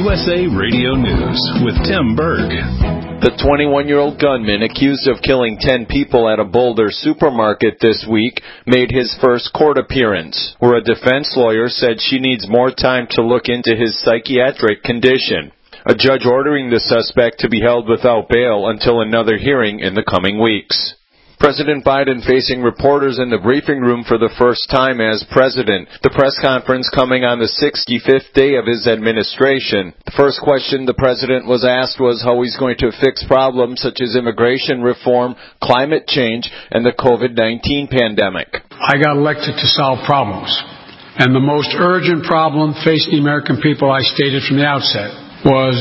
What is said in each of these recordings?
USA Radio News with Tim Berg. The 21-year-old gunman accused of killing 10 people at a Boulder supermarket this week made his first court appearance, where a defense lawyer said she needs more time to look into his psychiatric condition. A judge ordering the suspect to be held without bail until another hearing in the coming weeks. President Biden facing reporters in the briefing room for the first time as president. The press conference coming on the 65th day of his administration. The first question the president was asked was how he's going to fix problems such as immigration reform, climate change, and the COVID-19 pandemic. I got elected to solve problems. And the most urgent problem facing the American people, I stated from the outset, was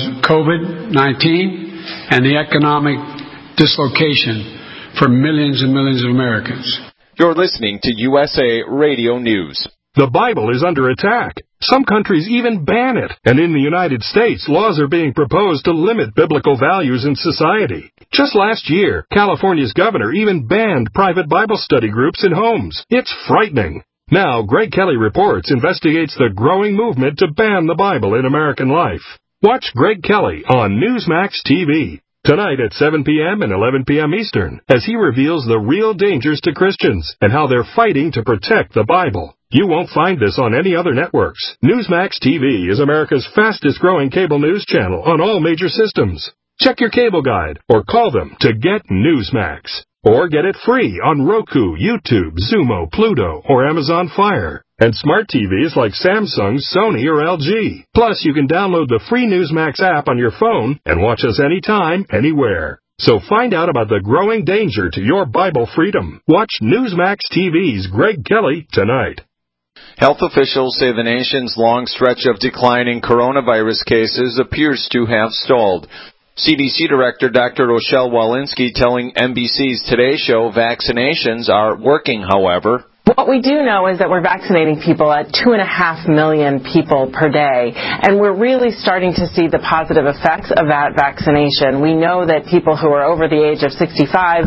COVID-19 and the economic dislocation for millions and millions of Americans. You're listening to USA Radio News. The Bible is under attack. Some countries even ban it. And in the United States, laws are being proposed to limit biblical values in society. Just last year, California's governor even banned private Bible study groups in homes. It's frightening. Now, Greg Kelly Reports investigates the growing movement to ban the Bible in American life. Watch Greg Kelly on Newsmax TV. Tonight at 7 p.m. and 11 p.m. Eastern, as he reveals the real dangers to Christians and how they're fighting to protect the Bible. You won't find this on any other networks. Newsmax TV is America's fastest-growing cable news channel on all major systems. Check your cable guide or call them to get Newsmax. Or get it free on Roku, YouTube, Xumo, Pluto, or Amazon Fire. And smart TVs like Samsung, Sony, or LG. Plus, you can download the free Newsmax app on your phone and watch us anytime, anywhere. So find out about the growing danger to your Bible freedom. Watch Newsmax TV's Greg Kelly tonight. Health officials say the nation's long stretch of declining coronavirus cases appears to have stalled. CDC Director Dr. Rochelle Walensky telling NBC's Today Show vaccinations are working, however. What we do know is that we're vaccinating people at 2.5 million people per day, and we're really starting to see the positive effects of that vaccination. We know that people who are over the age of 65,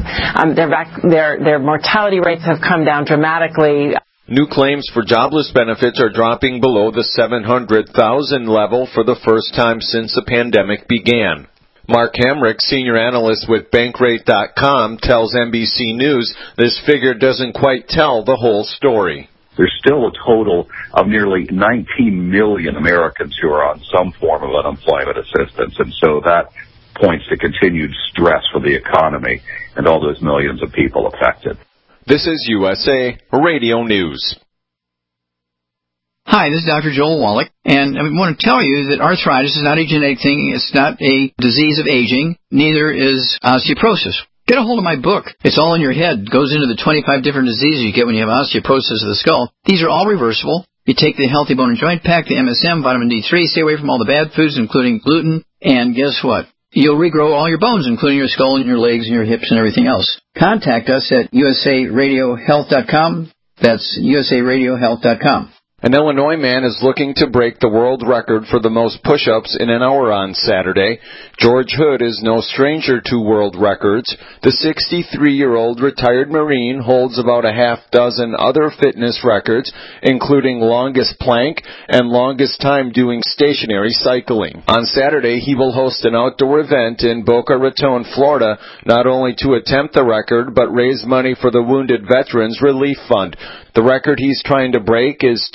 their mortality rates have come down dramatically. New claims for jobless benefits are dropping below the 700,000 level for the first time since the pandemic began. Mark Hamrick, senior analyst with Bankrate.com, tells NBC News this figure doesn't quite tell the whole story. There's still a total of nearly 19 million Americans who are on some form of unemployment assistance, and so that points to continued stress for the economy and all those millions of people affected. This is USA Radio News. Hi, this is Dr. Joel Wallach, and I want to tell you that arthritis is not a genetic thing. It's not a disease of aging. Neither is osteoporosis. Get a hold of my book. It's all in your head. It goes into the 25 different diseases you get when you have osteoporosis of the skull. These are all reversible. You take the Healthy Bone and Joint Pack, the MSM, vitamin D3, stay away from all the bad foods, including gluten, and guess what? You'll regrow all your bones, including your skull and your legs and your hips and everything else. Contact us at usaradiohealth.com. That's usaradiohealth.com. An Illinois man is looking to break the world record for the most push-ups in an hour on Saturday. George Hood is no stranger to world records. The 63-year-old retired Marine holds about a half dozen other fitness records, including longest plank and longest time doing stationary cycling. On Saturday, he will host an outdoor event in Boca Raton, Florida, not only to attempt the record, but raise money for the Wounded Veterans Relief Fund. The record he's trying to break is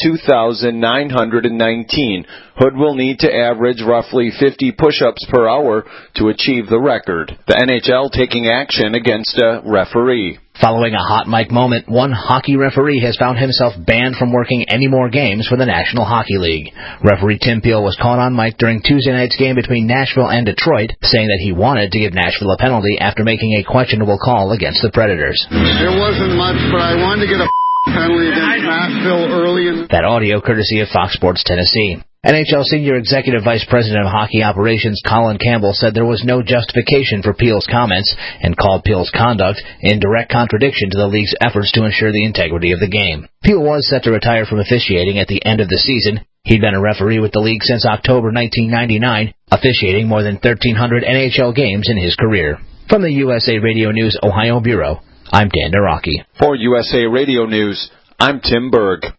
2,919. Hood will need to average roughly 50 push-ups per hour to achieve the record. The NHL taking action against a referee. Following a hot mic moment, one hockey referee has found himself banned from working any more games for the National Hockey League. Referee Tim Peel was caught on mic during Tuesday night's game between Nashville and Detroit, saying that he wanted to give Nashville a penalty after making a questionable call against the Predators. There wasn't much, but I wanted to get a penalty against Nashville early in... That audio courtesy of Fox Sports Tennessee. NHL Senior Executive Vice President of Hockey Operations Colin Campbell said there was no justification for Peel's comments and called Peel's conduct in direct contradiction to the league's efforts to ensure the integrity of the game. Peel was set to retire from officiating at the end of the season. He'd been a referee with the league since October 1999, officiating more than 1,300 NHL games in his career. From the USA Radio News Ohio Bureau, I'm Dan Naraki. For USA Radio News, I'm Tim Berg.